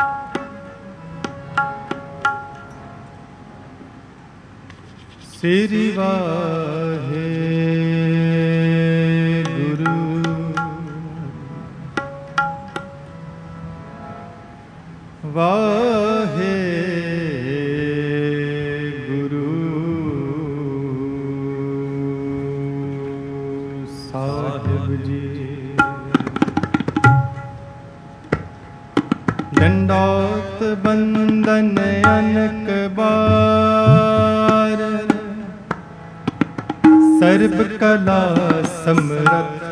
श्री वाहे गुरु वाहे गुरु साहिब जी। दंडौत बंदन अनक बार, सर्व कला समरथ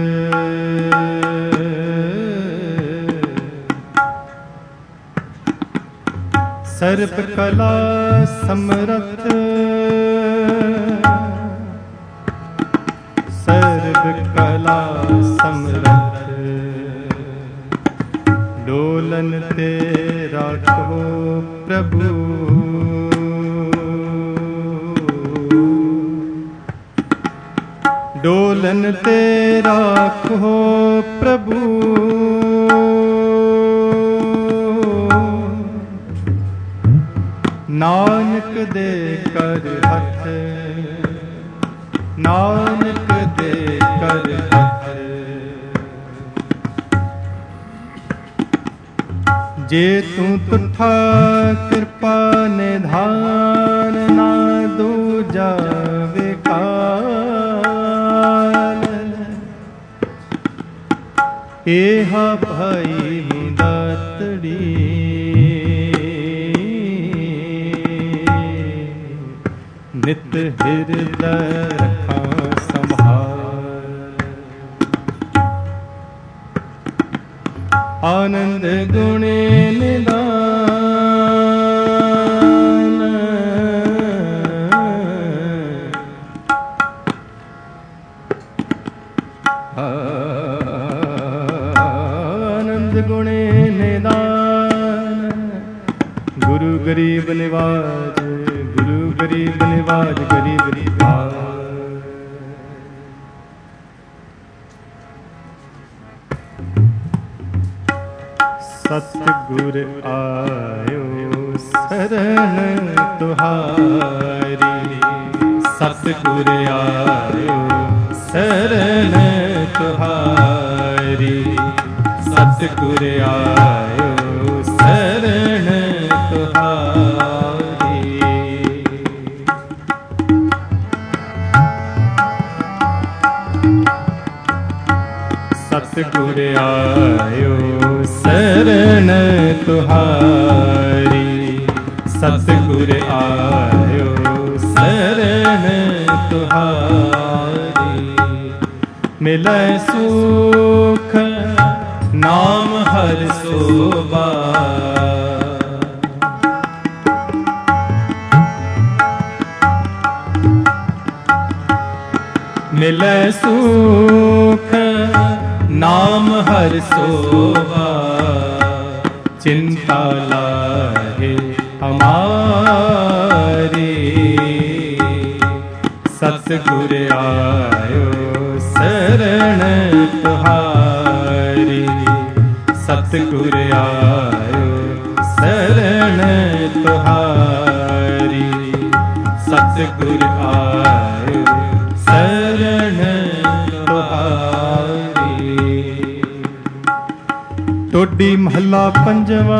सर्व कला समरथ सर्व कला समरथ। डोलन ते राखो प्रभु, डोलन ते राखो प्रभु। नानक दे कर हथ, नानक दे कर हथ। जे तू तुठा कृपा निधान, ना दूजा विकार। एहा भाई मुदातड़ी, नित हृदय रखा संभाल। आनंद गुणे निदान, आनंद गुणे निदान। गुरु गरीब निवाज, गुरु गरीब निवाज, गरीब निवाज। सतगुर आयो शरण तुहारी, सतगुर आयो शरण तुहारी, सतगुर आयो शरण तुहारी। सतगुर आयो शरण तुहारी, सतगुर आयो शरण तुहारी। मिलै सुख नाम हर सोबा, मिलै सुख नाम हर सोबा। चिंता लाहे हमारी, सतगुर आयो शरण तुहारी, सतगुर आयो शरण तुहारी, सतगुर आयो शरण तुहारी। टोडी महला पंजवा,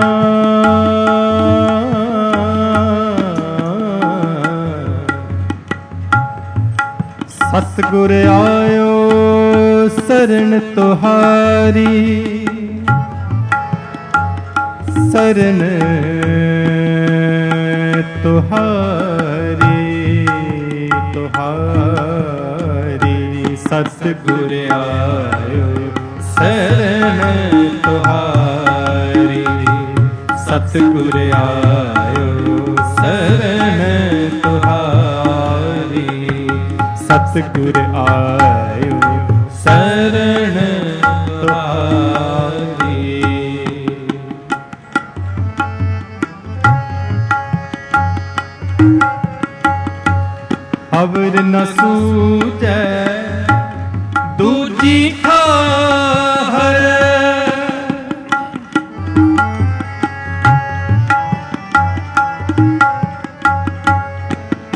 सतगुर आयो शरण तुहारी, शरण तुहारी तुहारी। सतगुर आयो शरण तुहारी, सतगुर आयो शरण तुहारी, सतगुर आयो शरण तुहारी। अवर न सूझै दूजी ठाहर,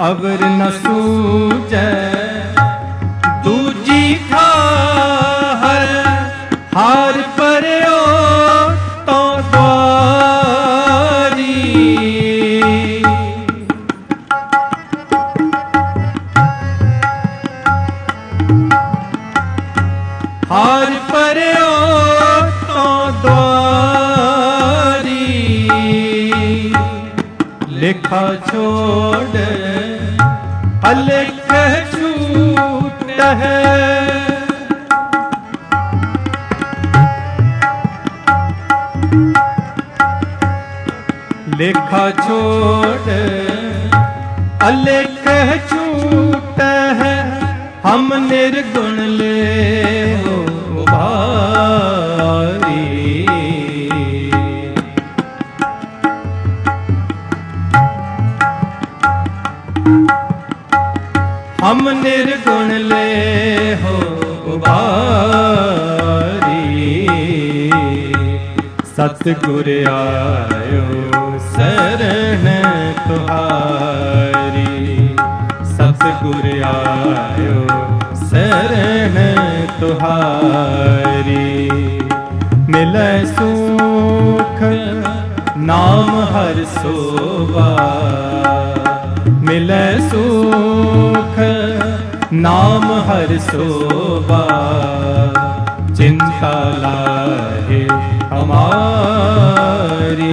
अवर न सूझै दूजी ठाहर हार परयो तो द्वारी हार परयो तो द्वारी लेखा छोड़ अलेख छूट है लेखा छोड़ अलेख छूट है हम निर्गुण ले हो भारी हम निर्गुण ले हो भारी सतगुर आयो शरण तुहारी सतगुर आयो शरण तुहारी मिलै सुख नाम हर सोवा मिलै सुख नाम हर सोवा चिंता लाहे हमारी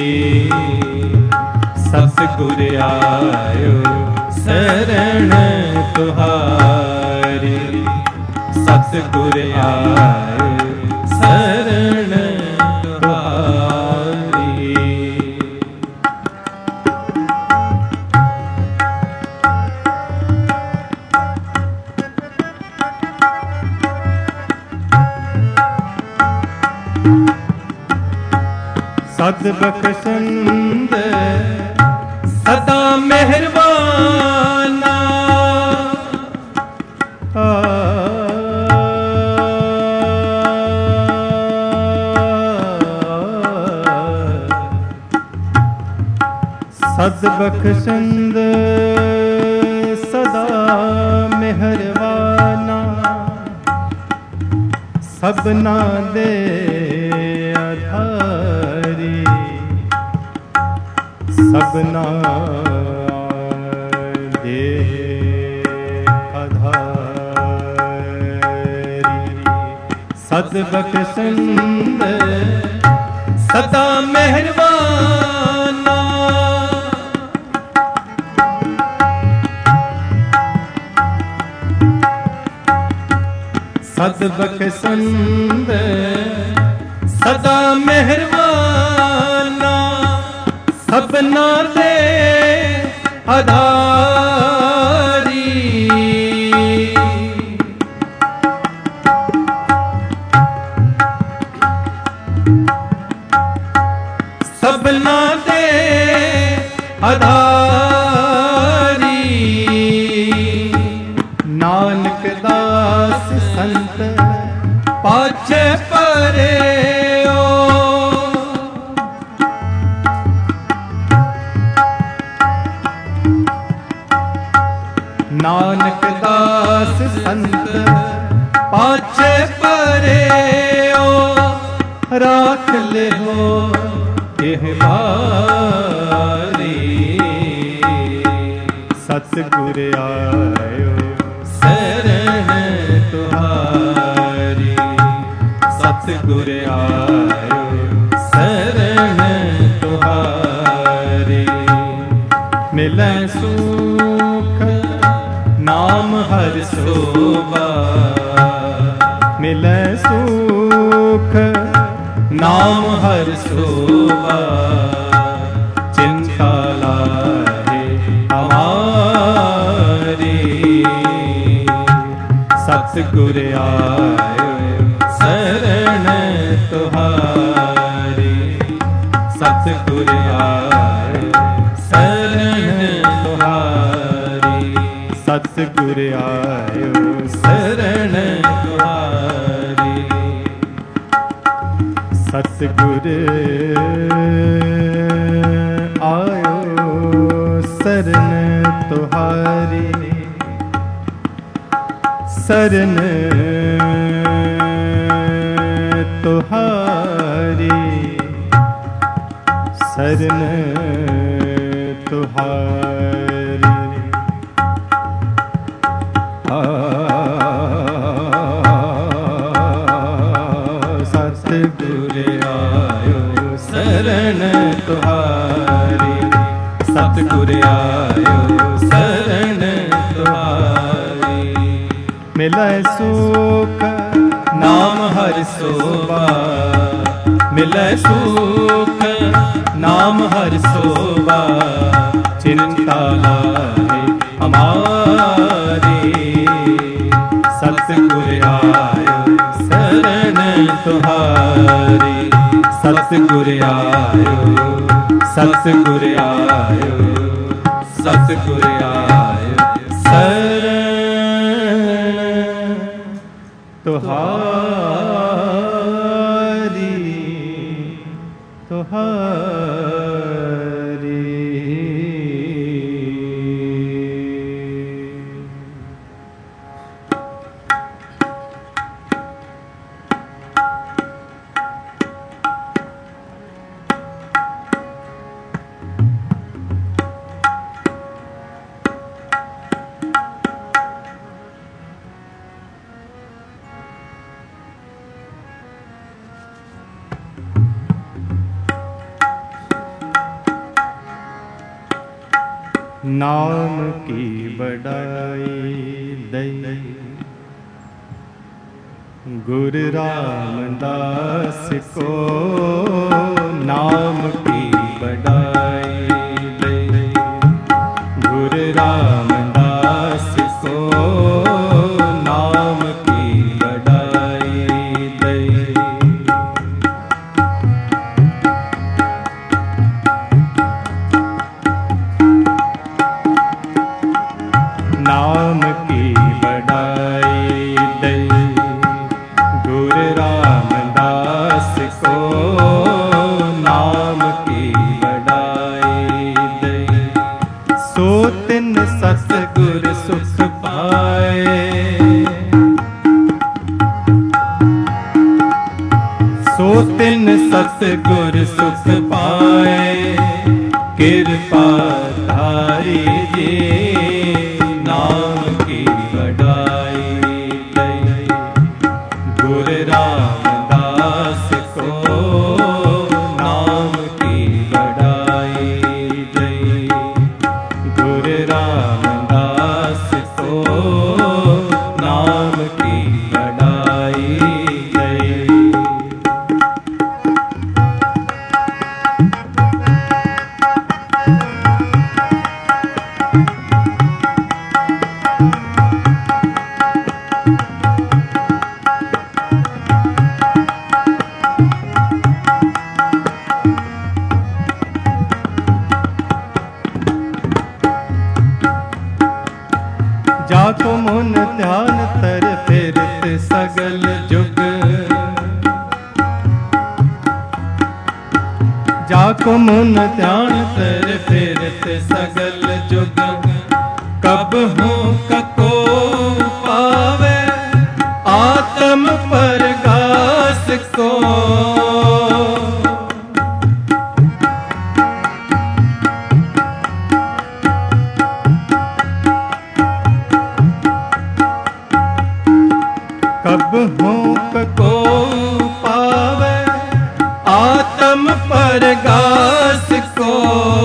सतगुर आयो शरण तुहारी सतगुर आयो शरण तुहारी सद बख्शंद सदा मेहरबाना सद बख्शंद सदा मेहरबाना सबना दे आधारी सबना दे आधारी सद बख्शंद सदा मेहरबाना सद बख्शंद सदा मेहरबाना सबना दे आधारी सबना दे आधारी नानक दास संत पाछे परे नानक दास संत पाछे परे ओ राख ले हो एह बारी सतगुर आयो शरण तुहारी सतगुर आयो शरण तुहारी मिलै सुख नाम हर सोवा मिलै सुख नाम हर सोवा चिंता लाहे हमारी सतगुर आयो शरण तुहारी सतगुर आयो शरण तुहारी सतगुर आयो शरण तुहारी सतगुर आयो शरण तुहारी शरण तुहारी, शरण तुहारी। सतगुर आयो शरण तुहारी, सतगुर आयो शरण तुहारी। मिलै सुख नाम हर सोबा, मिलै सुख नाम हर सोबा। चिंता लाहे हमारी, सतगुर आयो शरण तुहारी, सतगुर आयो, सतगुर आयो, सतगुर आयो शरण तुहारी, तुहारी। नाम की बड़ाई दई गुरु रामदास को, नाम की बड़ाई दई गुरु रामदास को, नाम की बड़ाई दई। नाम की बड़ाई दई गुरु रामदास को, नाम की बड़ाई दई। सो तिन सतगुर सुख पाए, सो तिन सतगुर सुख पाए। कृपा धारी जी नाम की बड़ाई दई गुरु रामदास को, नाम की बड़ाई दई गुरु रामदास को, नाम की बड़ाई दई। जाको मन ध्यान तर फिरत सगल जुग, जाको मन ध्यान तर फिरत सगल जुग। कब हूँ कको पावे आत्म परगास को, कब हुक को पावे आत्म परगास को,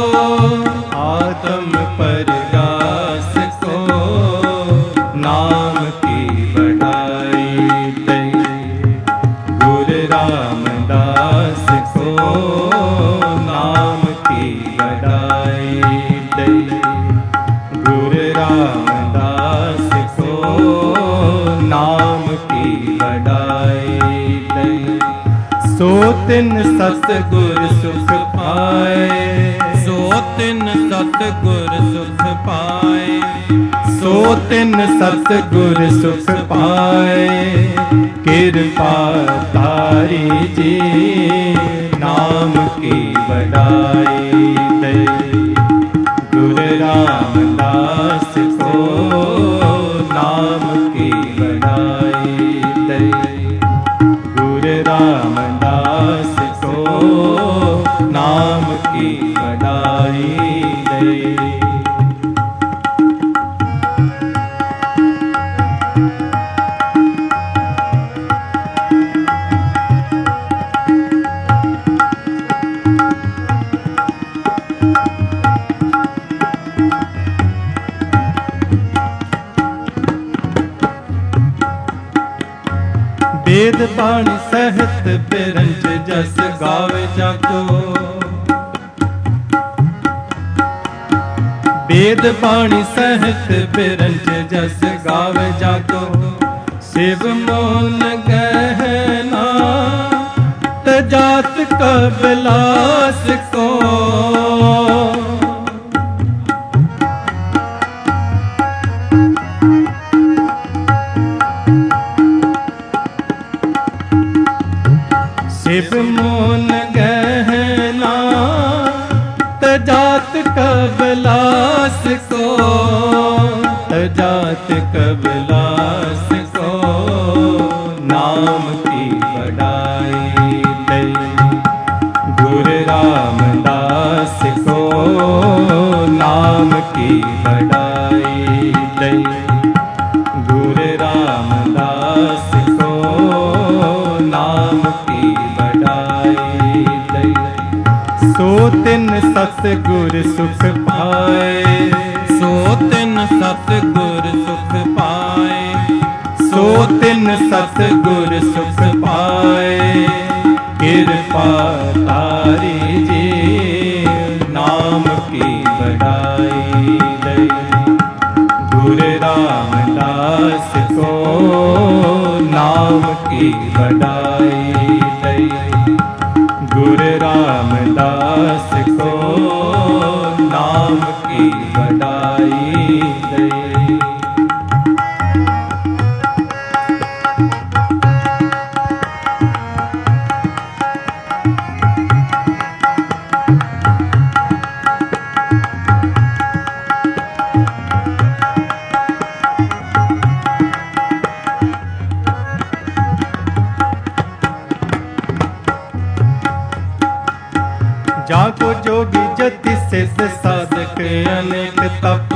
आत्म परगास को। नाम की बड़ाई दई गुरु रामदास को, नाम की बड़ाई दई गुरु रामदास को, नाम की बड़ाई दई। सो तिन सतगुर सुख पाए, सो तिन सतगुर सुख पाए, सो तिन सतगुर सुख पाए। कृपा तारी जी नाम की बड़ाई दई गुरु रामदास को, नाम की बड़ाई नाम की बढ़ाई दे। वेद बाणी सहत बिरंज जस गावे जाको। वेद बाणी सहत बिरंज जस गावे जाको। शिव मोन गहना तजात कबलास को। शिव मोन गहना तजात कबलास को। तजात कबलास को नाम की बढ़ाई दे। गुरु रामदास को नाम की बढ़ाई दे। गुरु रामदास को नाम की बढ़ाई दे। सो तिन सतगुर सुख पाए। सो तिन सतगुर सुख पाए। सो तिन सतगुर सुख पाए। कृपा तारी जी नाम की बढ़ाई दे। गुरु रामदास को नाम की बढ़ाई दे। गुरु रामदास को नाम की बढ़ाई दे। जाको जोगी जति सिद्ध साधक अनेक तप।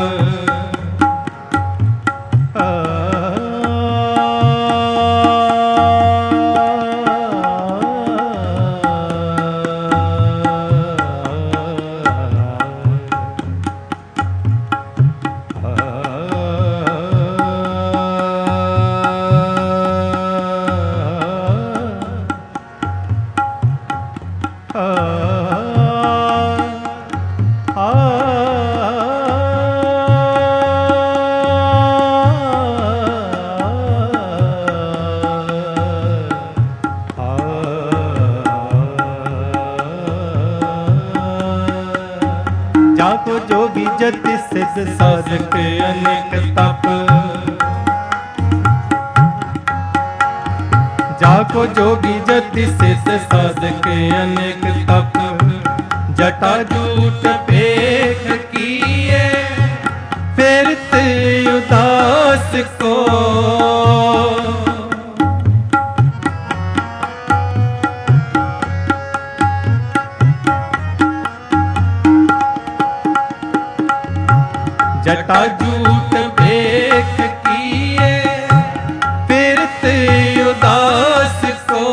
जाको जोगी जति सिद्ध साधक अनेक तप। जाको जोगी जति सिद्ध साधक अनेक तप। जटा जूट पेख किए फिरते उदास को। जटा जूट भेख किए फिरते उदास को।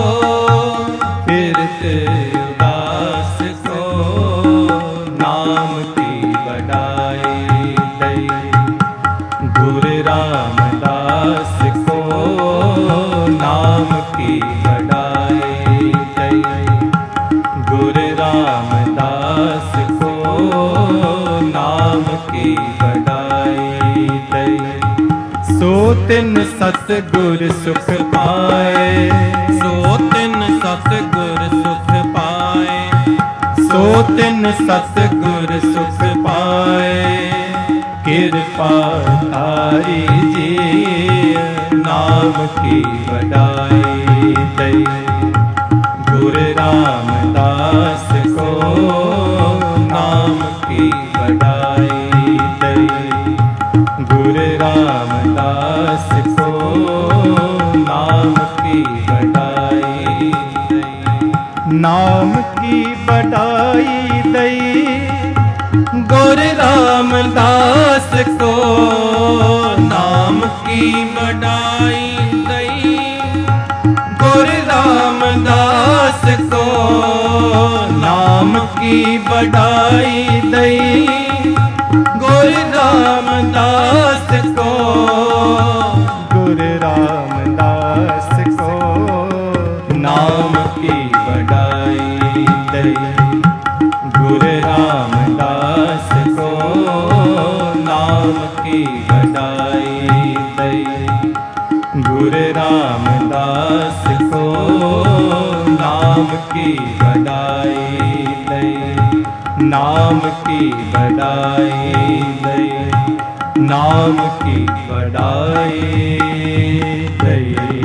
फिरते उदास को नाम की बढ़ाई दे। गुरु रामदास को नाम की बढ़ाई दे। गुरु रामदास को नाम की बढ़ाई दे। सो तिन सतगुर सुख पाए। सो तिन सतगुर सुख पाए। सो तिन सतगुर सुख पाए। कृपा तारी जी नाम की बढ़ाई दे। गुरु रामदास को नाम की बढ़ाई दे। गुरु रामदास को नाम की बढ़ाई दे। नाम की बढ़ाई दई, गुर रामदास को नाम की बढ़ाई दई, गुर रामदास को नाम की बढ़ाई दई, गुर रामदास को, गुर रामदास को नाम की बढ़ाई दई, गुर रामदास को नाम की बढ़ाई दई, गुर रामदास को नाम की बढ़ाई दई, नाम की बढ़ाई दई, नाम की बढ़ाई दई।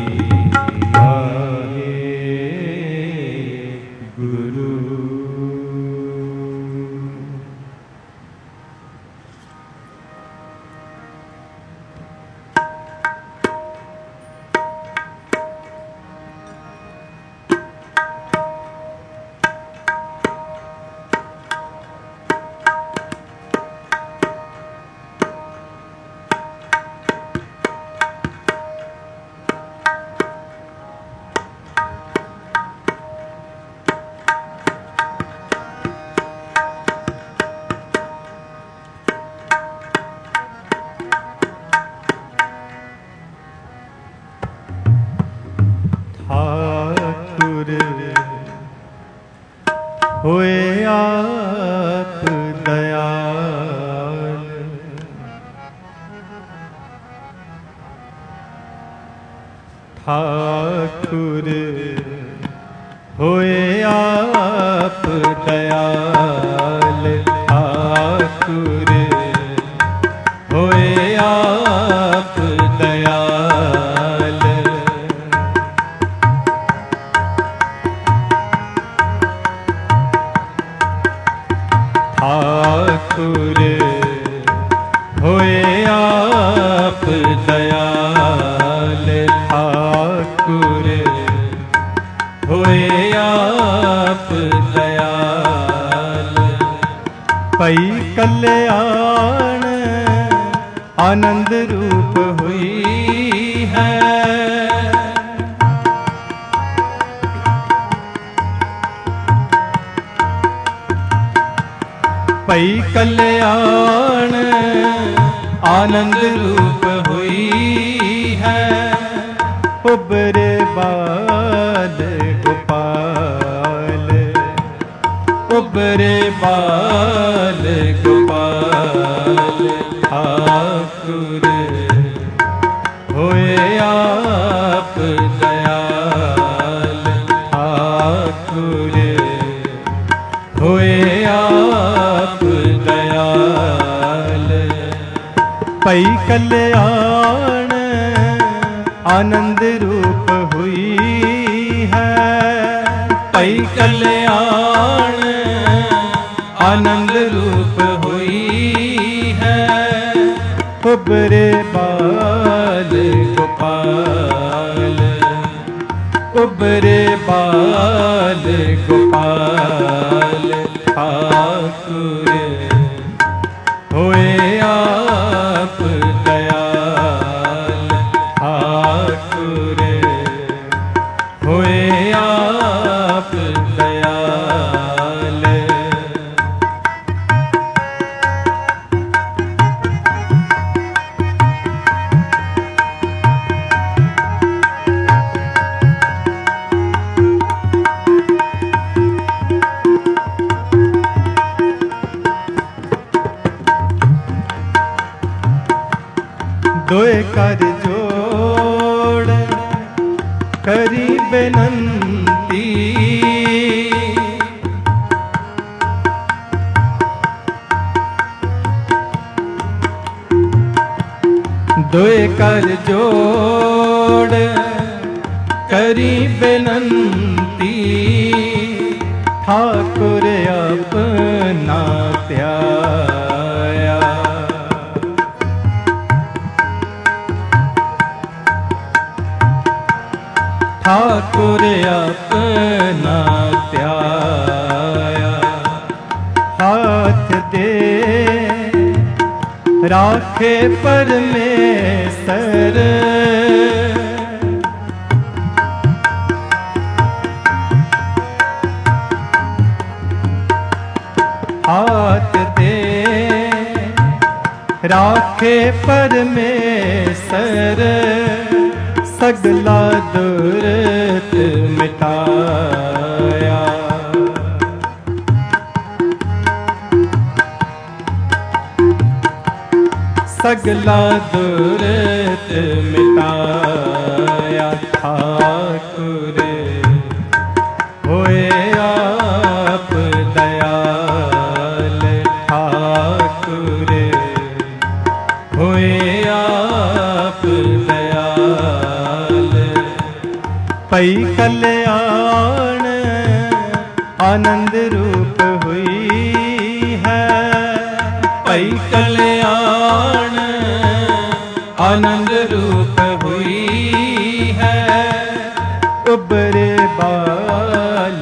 ठाकुर होए आप दयाल, ठाकुर होए आप दयाल, ठाकुर होए आप दयाल, ठाकुर होए आप दयाल, ठाकुर होए आप दयाल, पई कल्याण आनंद रूप हुई है, पई कल्याण आनंद रूप हुई है, उबरे बाल गोपाल, उबरे बाल गोपाल, ठाकुर होए आप दयाल, ठाकुर होए आप दयाल, पई कल्याण आनंद रूप हुई है, पई कल्याण आनंद रूप हुई है, उबरे बाल गोपाल, उबरे बाल गोपाल, ठाकुर होए आप दयाल, ठाकुर होए आप दयाल, दोए कर जोड़ करी बेनंती, दोए कर जोड़ करी बेनंती, ठाकुर अपना प्याया, ठाकुर अपना प्याया, राखे परमेसर हाथ दे राखे परमेसर सगला दुर्त मिटाया सगला दुर्त मिटाया ठाकुर होए आप दयाल ठाकुर होए आप दयाल पई कल्याण आनंद रूप हुई है पई कल्याण आनंद रूप हुई है उबरे बाल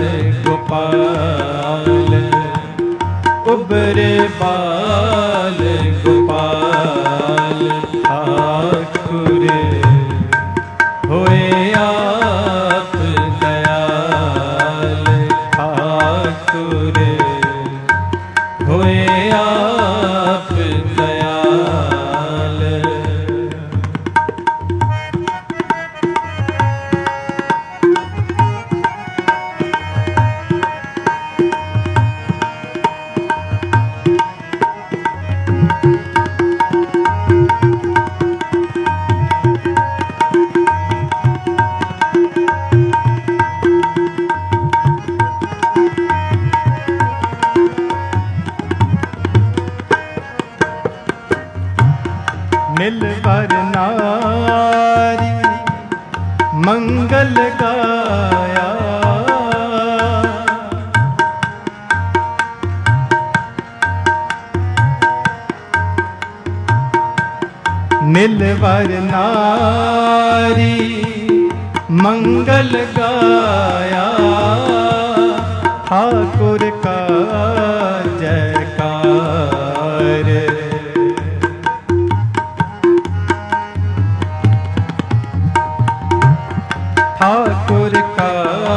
गोपाल उबरे बाल गोपाल ठाकुर होए आप दयाल ठाकुर होए आप दयाल मिलवर नारी मंगल गाया मिलवर नारी मंगल गाया ठाकुर का जयकार ठाकुर का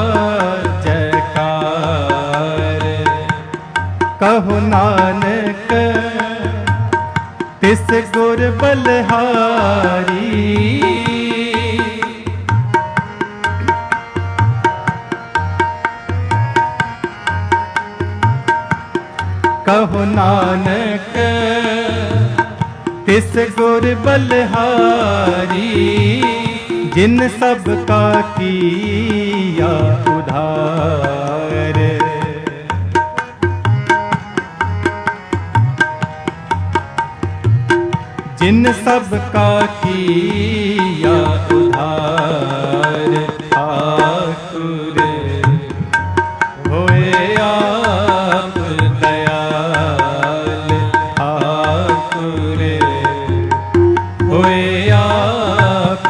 जयकार कहो नानक तिस गुर बलहारी कहो नानक तिस गुर बलहारी जिन सब का किया उधार जिन सब का किया उधार ठाकुर होए आप दयाल ठाकुर होए आप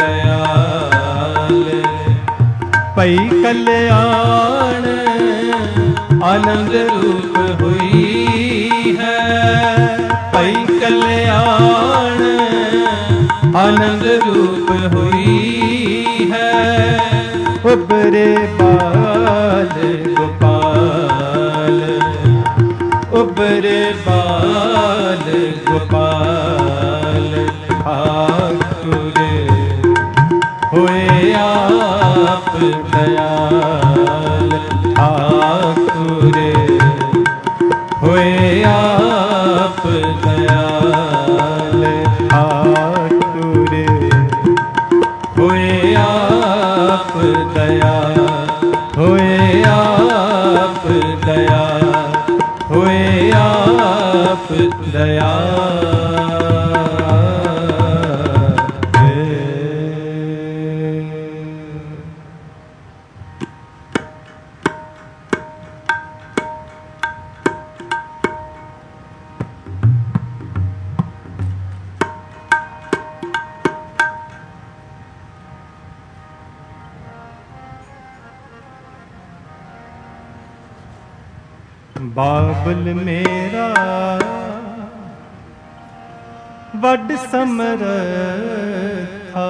दयाल पई कल्याण आनंद रूप हुई है पई कल्याण आनंद रूप हुई है उबरे बाल गोपाल उबरे बाल गोपाल ठाकुर होए आप दयाल ठाकुर होए आप दयाल ठाकुर होए आप दया होए आप दया होए आप दया बाबुल मेरा वड समरथा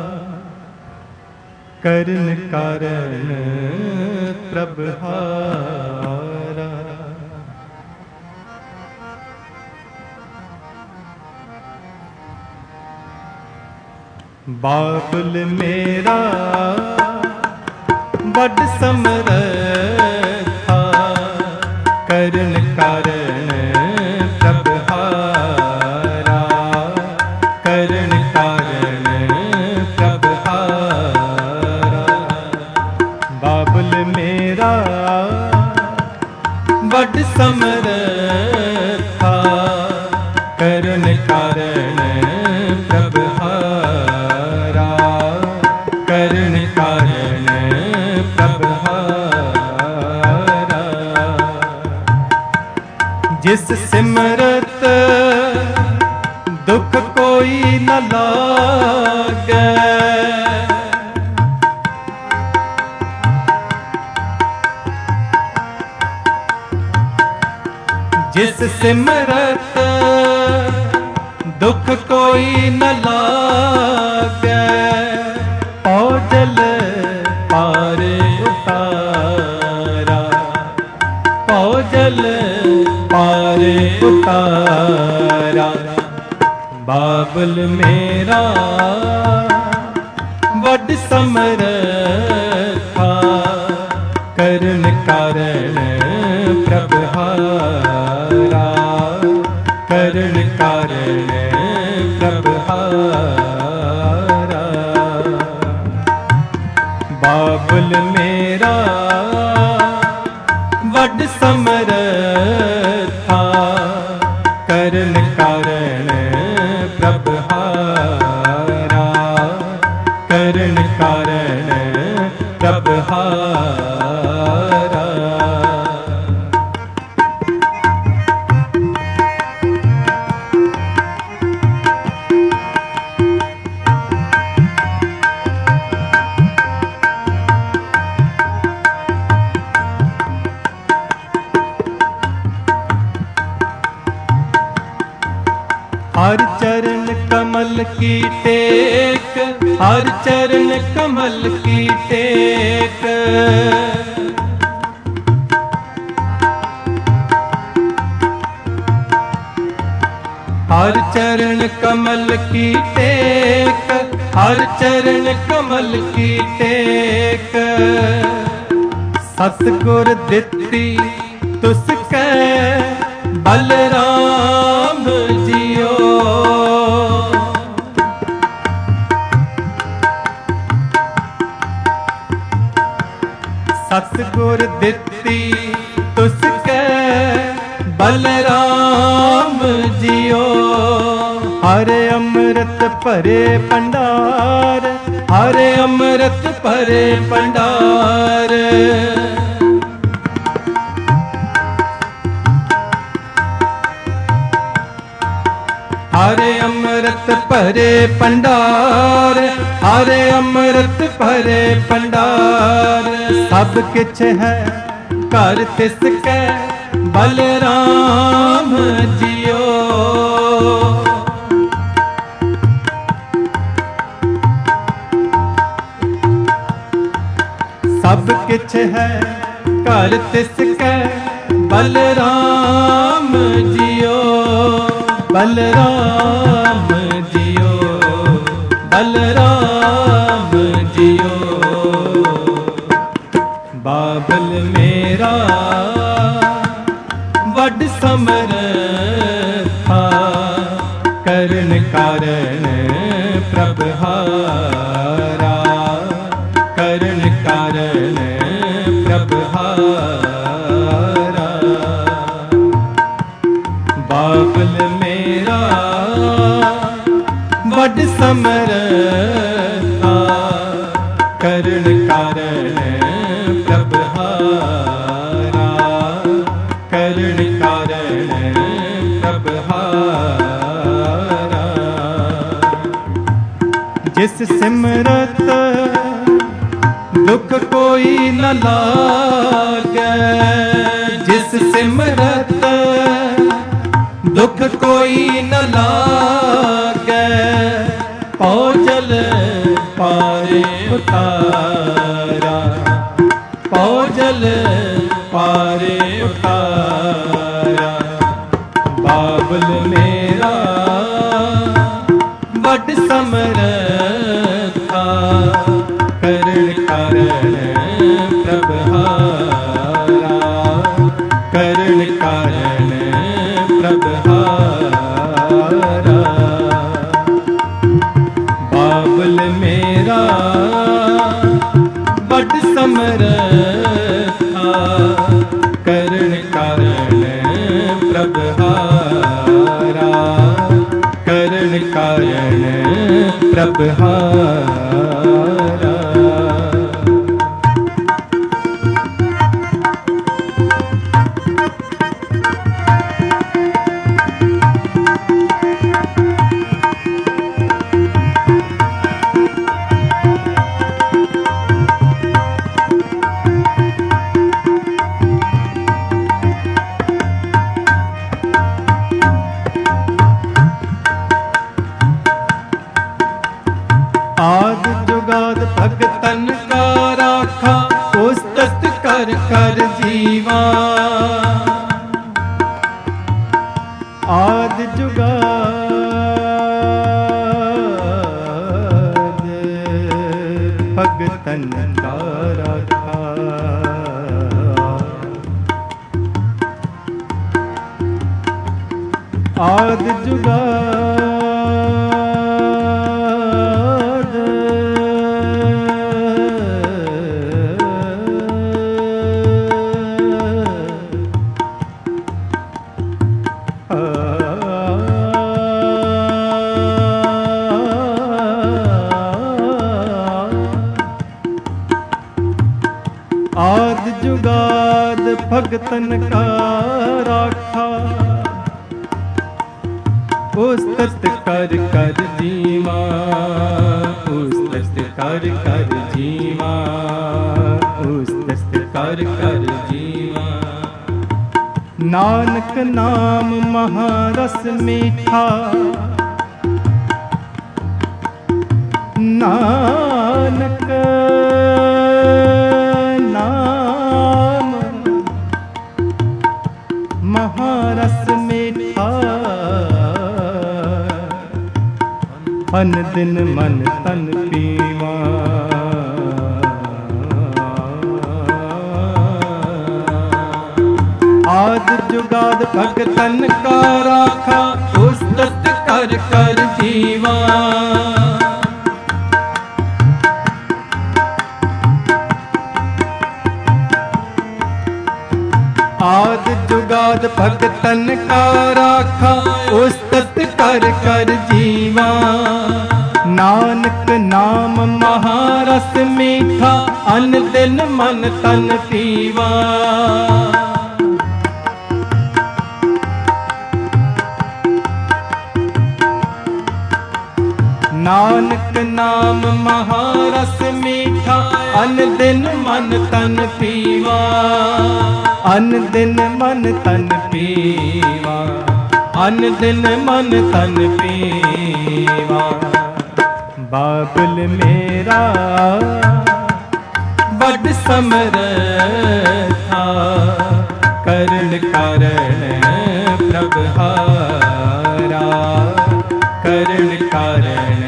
करन कारण प्रभहारा। बाबुल मेरा वड समरथा करन कारण प्रभहारा। करन कारण प्रभहारा। बाबुल मेरा वड समरथा करन कारण प्रभहारा। करन कारण प्रभहारा। जिस सिमरत दुख कोई न लागे। जिस सिमरत दुख कोई न लागे। औजल पार उतारा। औजल पार उतारा। बाबुल मेरा वड समरथा करन कारण प्रभहारा। करन कारण प्रभहारा। बाबुल मेरा वड समरथा करन कारण प्रभहारा। करन कारण प्रभहारा। हर चरण कमल की टेक। हर चरण कमल की टेक। हर चरण कमल की टेक। हर चरण कमल की टेक। सतगुर दित्ती तुसकै बलराम जियो। सतगुर दित्ती तुसकै बलराम जियो। हरे अमृत भरे भंडार। हरे अमृत भरे भंडार। हरे अमृत भरे भंडार। हरे अमृत भरे भंडार। सब किछ है घर तिसकै बलराम जियो। सब किछ है घर तिसकै बलराम जियो। बलराम जियो। बलराम जियो। बाबुल मेरा वड समरथा करन कारण प्रभहारा। करन कारण प्रभहारा। बाबुल मेरा वड समरथा करन कारण प्रभहारा। करन कारण प्रभहारा। जिस सिमरत दुख कोई न लागे। जिस सिमरत दुख कोई न लागे। उतारा। बाबुल मेरा बड़ समरथा, करण कारण प्रभहारा, करण कारण प्रभहारा। बाबुल मेरा बड़ समरथा, करण कारण प्रभहारा, करण कारण प्रभहारा। आद जुगाद भगतन का राखा, उस दस्त कर कर जीवा। आद जुगाद भगतन का राखा, आद जुगाद आद जुगाद भगतन का राखा, उस दस्त कर कर जीवा, उस दस्त कर कर जीवा, उस दस्त कर कर जीवा। नानक नाम महारस मीठा, नानक नाम महारस मीठा, अन दिन मन तन पीवा। आद जुगाद भगतन का राखा, उस दस्त कर कर जीवा। आद जुगाद भगतन का राखा, उस दस्त कर कर जीवा। नानक नाम महारस मीठा, अन दिन मन तन पीवा। नानक नाम महारस मीठा, अन दिन मन तन पीवा। अन दिन मन तन पीवा, अन दिन मन तन पीवा। बाबुल मेरा बड़ समरथा, करण कारण प्रभहारा, करण कारण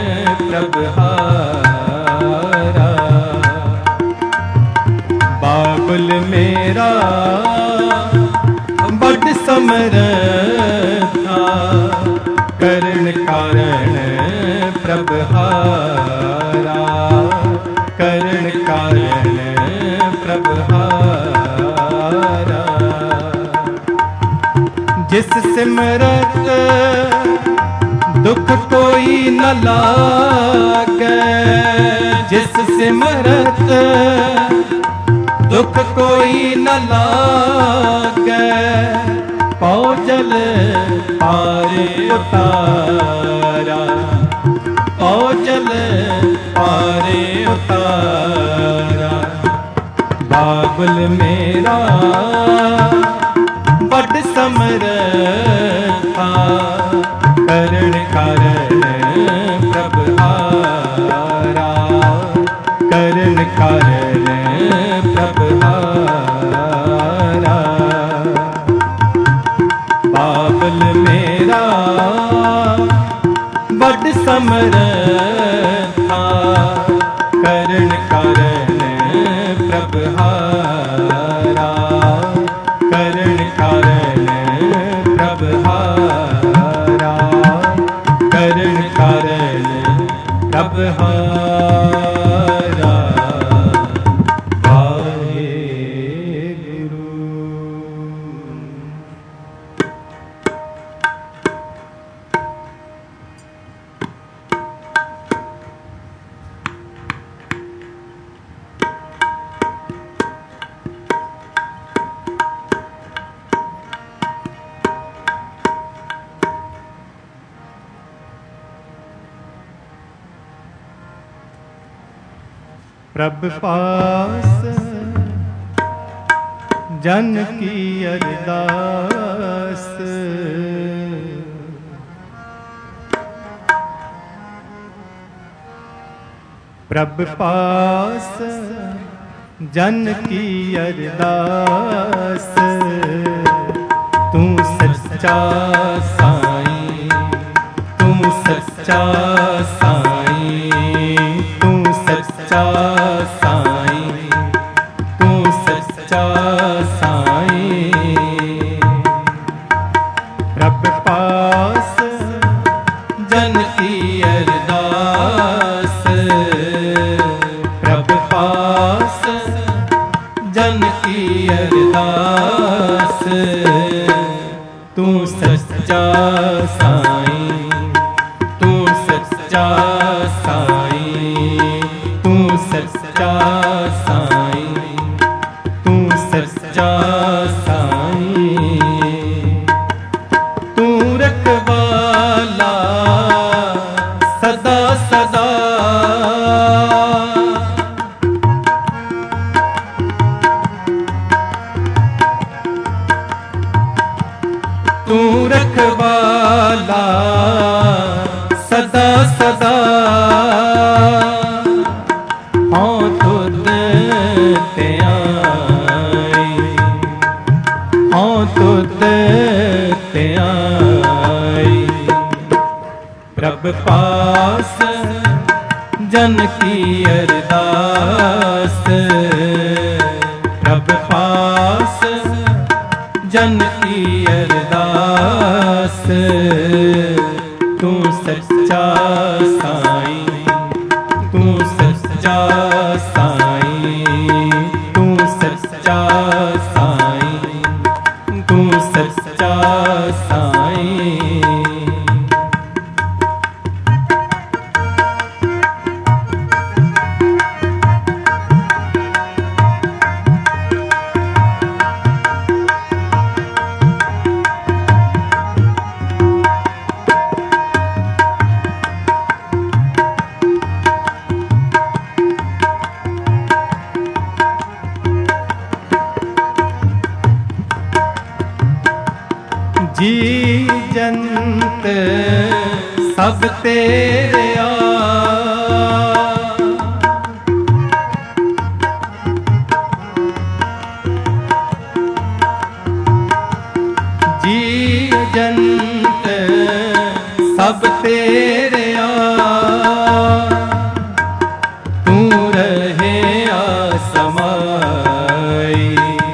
प्रभहारा। बाबुल मेरा बड़ समरथा, करण कारण प्रभहारा, करण कारण प्रभहारा। जिस सिमरत दुख कोई न लागे, जिस सिमरत दुख कोई न लागे। पाँव जल पारे उतारा, पाँव जल पारे उतारा। बाबुल मेरा बड़ समरथा, करण कारण प्रभहारा, करण कारण प्रभहारा। प्रभ पास जन की अरदास। प्रभ पास जन की अरदास। तू सच्चा साईं, तू सच्चा साईं, तू सच्चा साईं, तू सच्चा साईं। प्रभ पास जन की अरदास। प्रभ पास जन की अरदास। तू सच्चा साईं, तू सच्चा साईं, तू सच्चा साईं, तू सच्चा साईं। तू रखवाला सदा सदा। तू रखवाला सदा सदा। हाँ तुद ते आई, हाँ तुद ते आई। प्रभ पास जन की अरदास। प्रभ पास जन की अरदास। तू सच्चा साईं, तू सच्चा साईं, तू सच्चा साईं, तू सच्चा साईं। जी जंत सब तेरे आ। जी जंत सब तेरे आ। तू रहे आसमाई।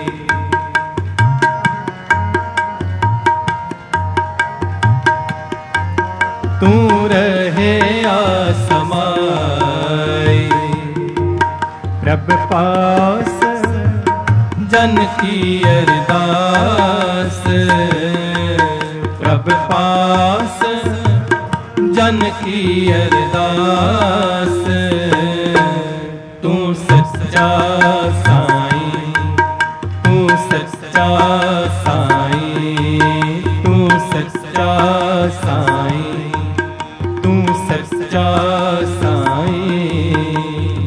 तू रहे आसमाई। प्रभ पास जन की अरदास। प्रभ पास जन की अरदास। तू सच्चा साईं, तू सच्चा साईं, तू सच्चा साईं, तू सच्चा साईं।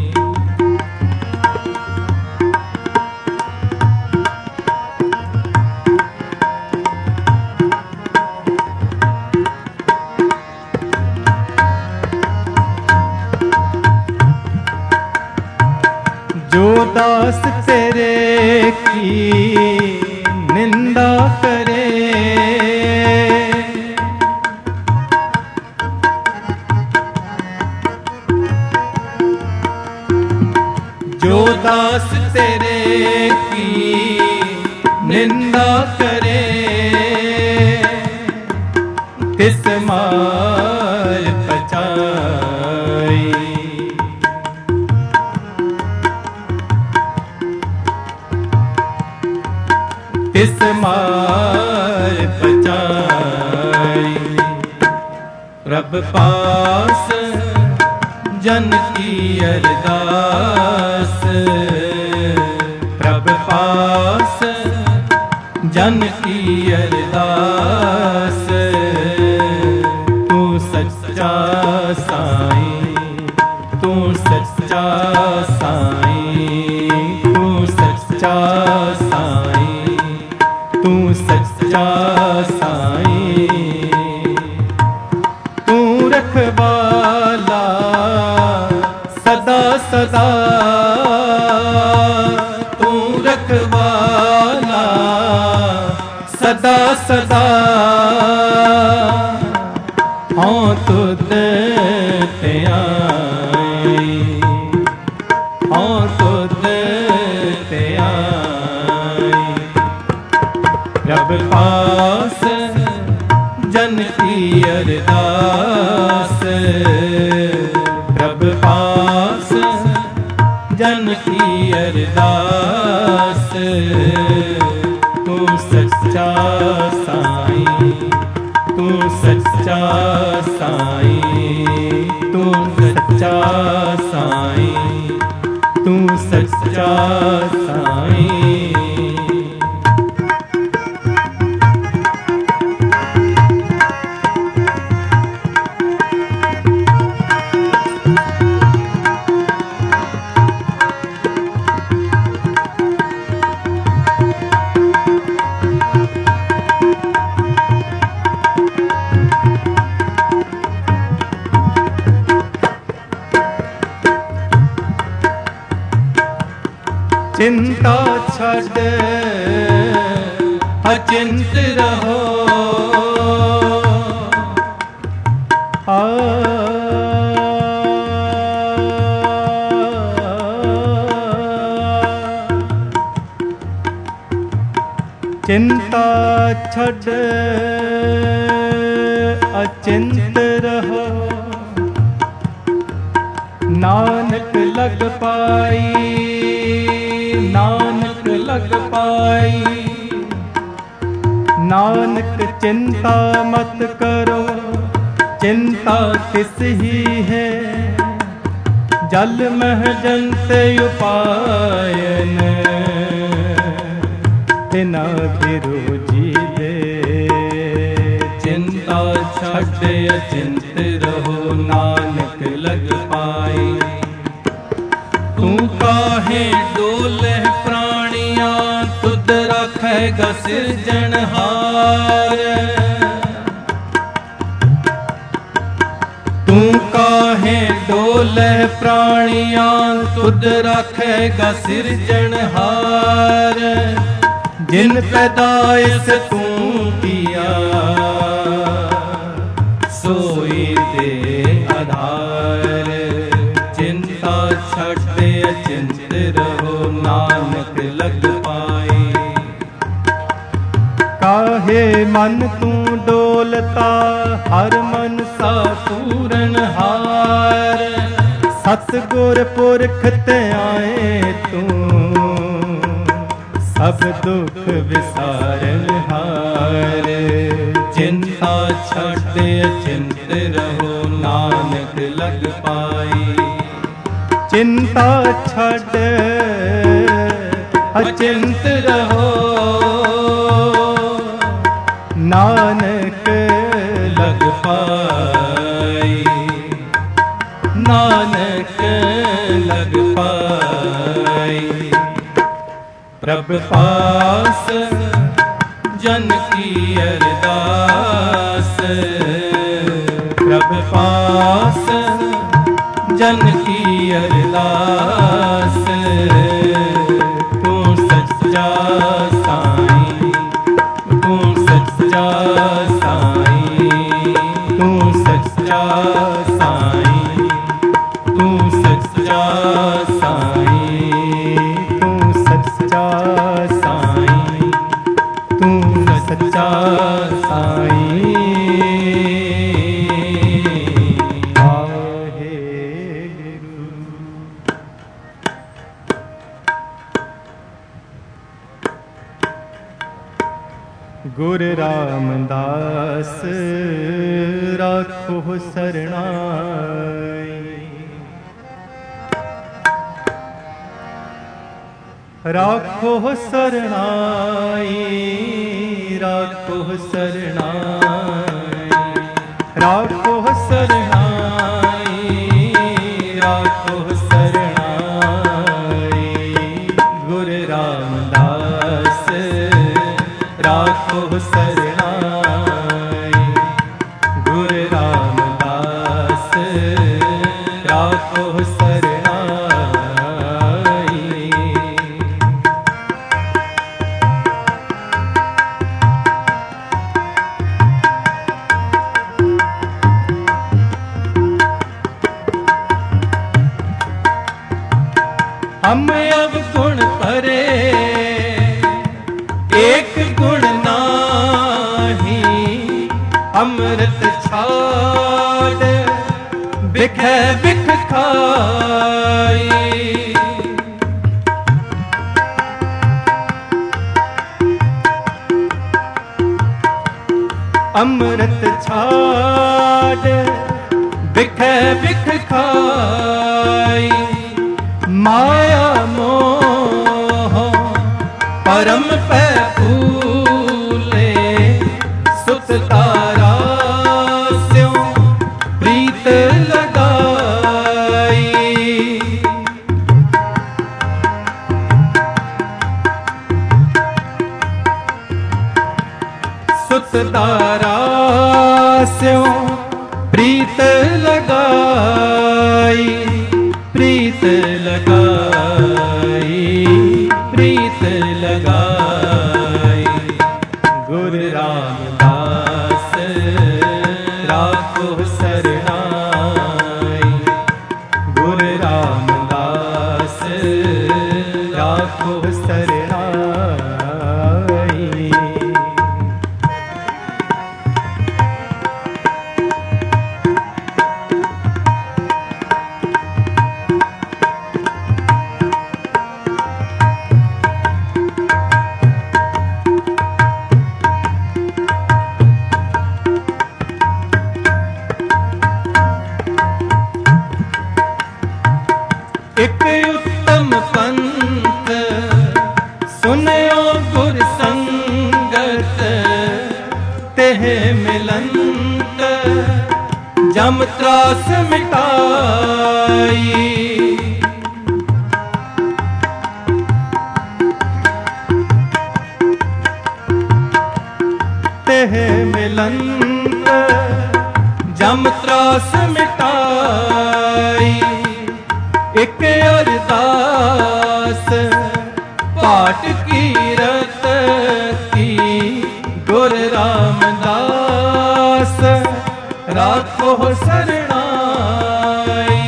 जो दास तेरे की निंदा करे। जो दास तेरे की निंदा करे। तिस मार पचाई। तिस मार पचाई। प्रभ पास जन की अरदास। प्रभ पास जन की अरदास। तू सच्चा साईं, तू सच्चा साईं। तू सच्चा साईं, तू रखवाला सदा सदा, तू रखवाला सदा सदा। हाँ तुद ते आई, हाँ तुद ते आई। रब पास जन की अरदास, रब पास जन की अरदास। तू सच्चा साईं, तू सच्चा साईं, तू सच्चा साईं, तू सच्चा साईं। चिंता छड़ अचिंत रहो, चिंता छड़ अचिंत रहो। नानक लग पाई, नानक लग पाई। नानक चिंता मत करो, चिंता तिस ही है। जल मह जंत उपायन, तिना गिरु जी दे। चिंता छड़ अचिंत रहो, नानक लग पाई। तू काहे डोले प्राणियां, तुद रखेगा सिरजनहार। तू काहे डोले प्राणियां, तुद रखेगा सिरजनहार। जिन पैदाइश तू किया, सोई दे आधार। चिंता छड़ अचिंत रहो, नानक लग पाई। काहे मन तू डोलता, हर मन सा पूरन हार। सतगुर पुरख ते आए तू, सब दुख विसारन हार। चिंता छड़ अचिंत रहो, नानक लग पाई। चिंता छड़ अचिंत रहो, नानक लग पाई। नानक लग पाई। प्रभ पास जन की अरदास, प्रभ पास जन की अरदास। तू सच्चा साईं, तू सच्चा साईं, तू सच्चा साईं, तू सच्चा साईं, तू सच्चा साईं, तू सच्चा साईं। गुरु रामदास राखो सरनाई, राखो सरनाई, राखो सरनाई, राखो सरनाई, राखो सरनाई। गुरु रामदास राखो सरनाई। गुरु रामदास राखो सरनाई। हम अवगुण परे एक गुण नाही, अमृत छाड़ बिख बिख खाई। अमृत छाड़ बिख बिख खाई। माया मोह परम पे फूले, सुत तारा स्यों प्रीत लगाई। सुत तारा स्यों प्रीत लगाई। प्रीत लगाई, प्रीत लगाई। गुरु रामदास राखो सरनाई। गुरु रामदास राखो सरनाई। एक उत्तम पंथ सुनयो गुर संगत, तेह मिलंत जम त्रास मिटाई। तेह मिलंत जम त्रास मिटाई। एक अरदास पाठ कीरत की, गुरु रामदास राखो सरनाई।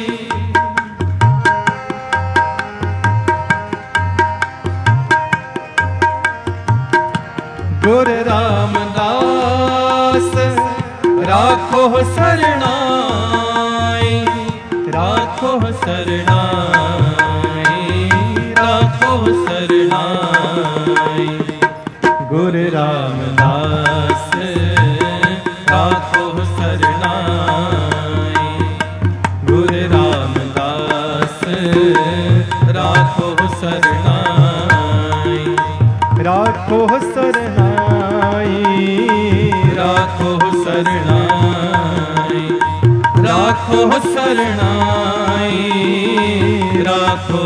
गुरु रामदास राखो सरनाई। राखो सरनाई, राखो सरनाई। गुरु रामदास राखो सरनाई। गुरु रामदास राखो सरनाई। राखो सरनाई, राखो सरनाई। राखो सरनाई, राखो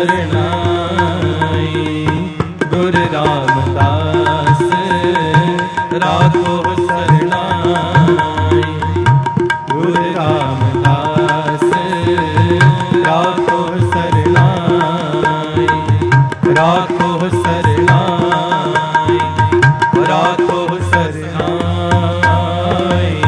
सरनाई। गुरु रामदास राखो सरनाई। गुरु रामदास राखो सरनाई। राखो सरनाई, राखो सरनाई।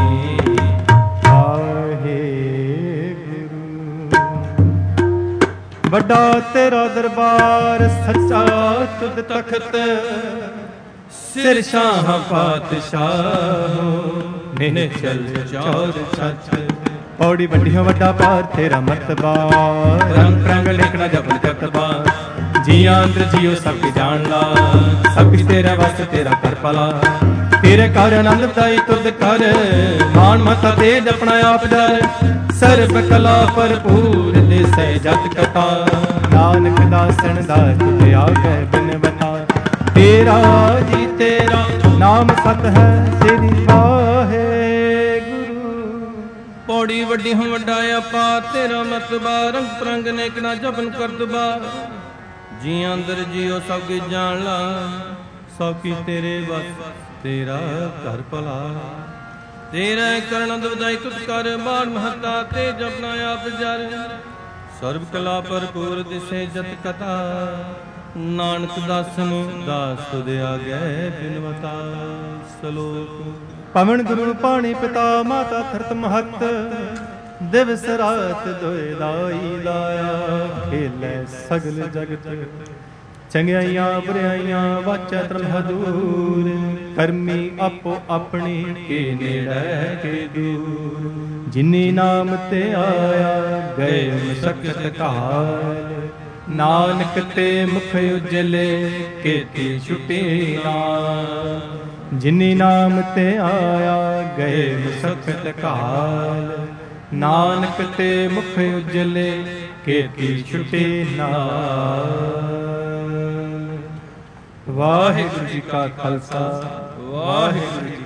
वड्डा तेरा दरबार सच्चा तुद तख्त, सिर शाह पातशाह निश्चल चौर छत। पौड़ी वड्डी वड्डा पार तेरा मर्तबा, रंग रंग लिखना जबल जतबा। जिया अंदर जियो सब जान ला, सब कुछ तेरा वस तेरा कर पला। तेरे कर आनंद दाई तुद कर, मान मता तेज अपना आप डर। सर्ब कला भरपूर दिसै जत कथा, नानक दासन दास तुझे आगे बिन बता। तेरा जी तेरा नाम सत है तेरी वाहे गुरु। पौड़ी वड्डी हम वड्डाया पा तेरा मतबा, रंग परंग नेक ना जपन कर दुबा। जी अंदर जियो सब जान ला, ਸਭ ਕੀ ਤੇਰੇ ਬਸ ਤੇਰਾ ਘਰ ਭਲਾ। ਤੇਰੇ ਕਰਨ ਦਵਦਾਈ ਤੁਧ ਕਰ ਬਾਣ ਮਹੱਤਾ ਤੇ ਜਪਨਾ ਆਪ ਜਰ। ਸਰਬ ਕਲਾ ਭਰਪੂਰ ਦਿਸੇ ਜਤ ਕਥਾ ਨਾਨਕ ਦਾਸਨ ਦਾਸ ਤੁਧ ਆਗੈ ਬਿਨਵਤਾ। ਸ਼ਲੋਕ। ਪਵਨ ਗੁਰੂ ਪਾਣੀ ਪਿਤਾ ਮਾਤਾ ਧਰਤ ਮਹਤ ਦਿਵਸ ਰਾਤ ਦੋਇ ਦਾਈ ਲਾਇਆ। ਖੇਲੇ ਸਗਲ ਜਗਤ ਚੰਗਿਆਈਆਂ ਬੁਰਾਈਆਂ ਵਾਚੈ ਧਰਮ ਹਦੂਰ। ਕਰਮੀ ਆਪੋ ਆਪਣੀ ਕੇ ਨੇੜੇ ਕੇ ਦੂਰ। ਜਿਨੀ ਨਾਮ ਤੇ ਆਇਆ ਗਏ ਮਸਕਤ ਕਾਲ। ਨਾਨਕ ਤੇ ਮੁਖ ਉਜਲੇ ਕੀਤੀ ਛੁਟੀ ਨਾਮ। ਜਿਨੀ ਨਾਮ ਤੇ ਆਇਆ ਗਏ ਮਸਕਤ ਕਾਲ। ਨਾਨਕ ਤੇ ਮੁਖ ਉਜਲੇ ਕੀਤੀ ਛੁਟੀ ਨਾਮ। ਵਾਹਿਗੁਰੂ ਜੀ ਕਾ ਖਾਲਸਾ ਵਾਹਿਗੁਰੂ ਜੀ